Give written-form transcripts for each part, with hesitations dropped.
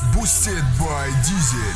Boosted by Diesel.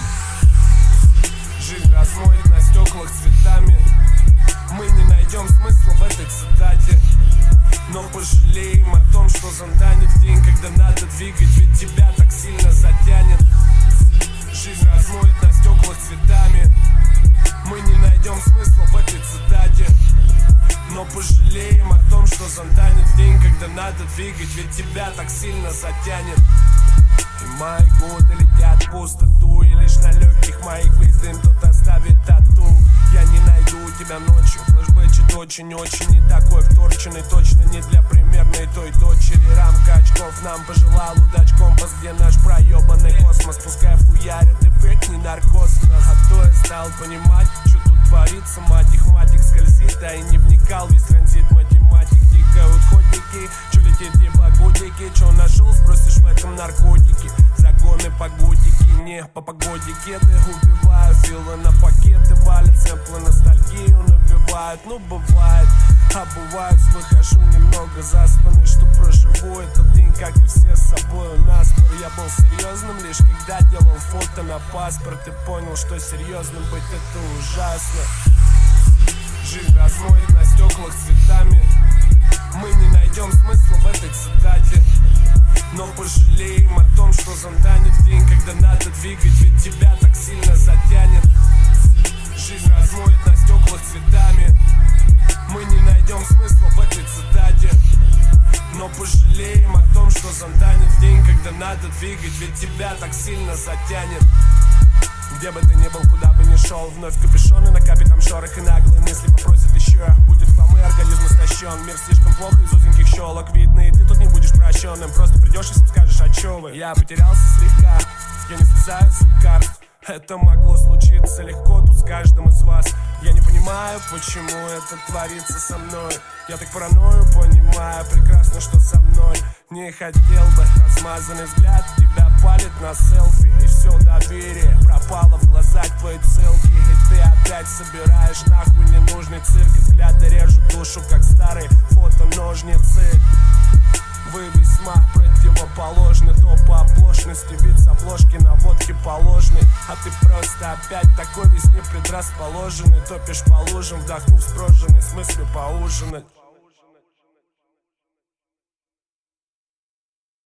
Жизнь размоет на стеклах цветами. Мы не найдем смысла в этой цитате, но пожалеем о том, что затянет день, когда надо двигать, ведь тебя так сильно затянет. Жизнь размоет на стеклах цветами. Мы не найдем смысла в этой цитате, но пожалеем о том, что затянет день, когда надо двигать, ведь тебя так сильно затянет. И мои годы летят в пустоту, и лишь на легких моих весь дым кто-то оставит тату. Я не найду тебя ночью, флешбэчит очень-очень не такой вторченный, точно не для примерной той дочери. Рамка очков нам пожелал удач компас, где наш проебанный космос. Пускай фуярит эффект, не наркоз в нас. А то я стал понимать, что тут творится, математик скользит, а и не вникал весь транзит математик. Тикают ходники, чё летит типа годики, чё нашел, спросишь, в этом наркотики. Загоны погодики, не по погоде кеды убивают, филы на пакеты валят, сэмплы ностальгию набивают. Ну бывает, обуваюсь, выхожу немного заспанный, что проживу этот день, как и все с собой наспор. Я был серьезным лишь когда делал фото на паспорт и понял, что серьезным быть это ужасно. Жизнь размоет на стеклах цветами. Мы не найдем смысла в этой цитате, но пожалеем о том, что затянет день, когда надо двигать, ведь тебя так сильно затянет. Жизнь размоет на стеклах цветами. Мы не найдем смысла в этой цитате, но пожалеем о том, что затянет день, когда надо двигать, ведь тебя так сильно затянет. Где бы ты ни был, куда бы ни шел, вновь капюшон и на капе там шорох, и наглые мысли попросят еще. Будет хлам и организм истощен, мир слишком плохо из узеньких щелок видно, и ты тут не будешь прощенным. Просто придешь и всем скажешь, а чё вы? Я потерялся слегка, я не слезаю с лекарств. Это могло случиться легко тут с каждым из вас. Я не понимаю, почему это творится со мной. Я так паранойю понимаю прекрасно, что со мной. Не хотел бы, размазанный взгляд тебя палит на селфи, и все доверие пропало в глазах твоей целки. И ты опять собираешь нахуй ненужный цирк, и взгляды режут душу, как старые фото-ножницы. Вы весьма противоположны, то по оплошности, вид с обложки на водке положенный. А ты просто опять такой весь непредрасположенный, топишь по лужам, вдохнув с прожженной с мыслью поужинать.